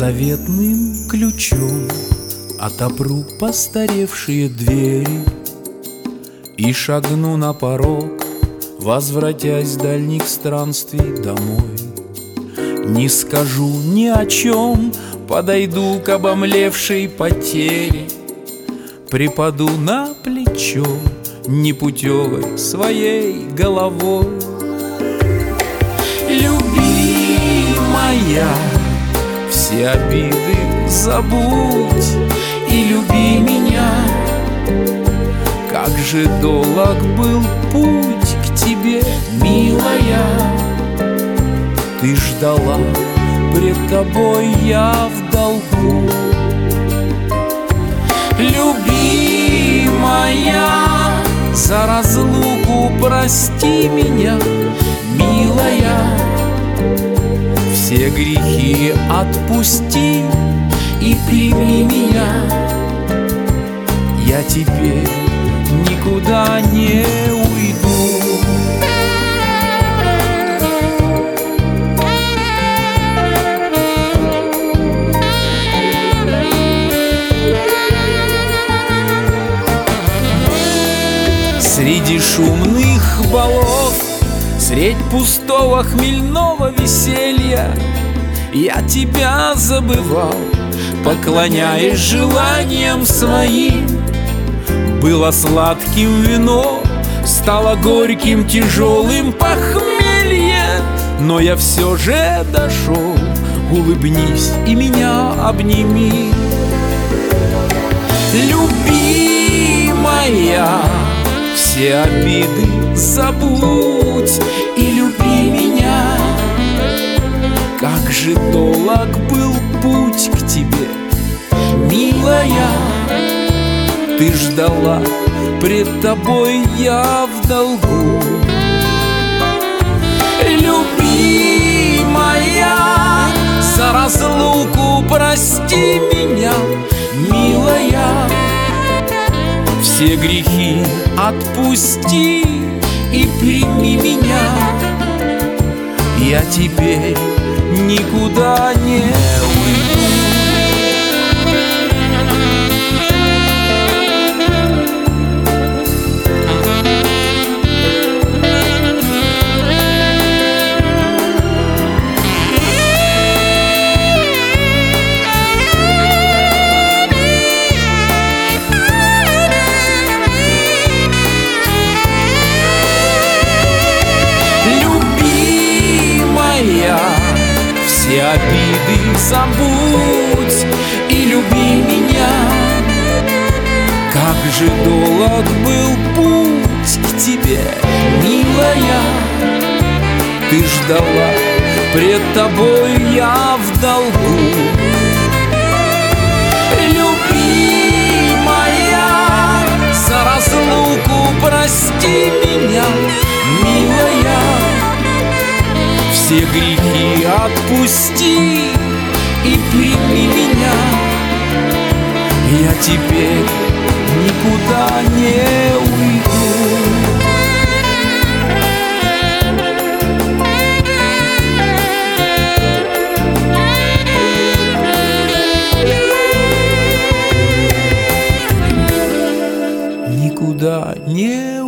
Заветным ключом отопру постаревшие двери и шагну на порог, возвратясь с дальних странствий домой. Не скажу ни о чем, подойду к обомлевшей потере, припаду на плечо непутевой своей головой. Любимая, все обиды забудь и люби меня. Как же долг был путь к тебе, милая. Ты ждала, пред тобой я в долгу. Любимая, за разлуку прости меня, милая. Все грехи отпусти и прими меня. Я теперь никуда не уйду. Среди шумных балов, средь пустого хмельного веселья я тебя забывал, поклоняясь желаниям своим. Было сладким вино, стало горьким, тяжелым похмелье, но я все же дошел. Улыбнись и меня обними. Любимая, все обиды забудь и люби меня. Как же долг был путь к тебе, милая. Ты ждала, пред тобой я в долгу. Любимая, за разлуку прости меня, милая. Все грехи отпусти и прими меня. Я теперь никуда не уйду. Все обиды забудь и люби меня. Как же долг был путь к тебе, милая. Ты ждала, пред тобой я в долгу. Любимая, за разлуку прости меня, милая. Все грехи отпусти и прими меня. Я теперь никуда не уйду. Никуда не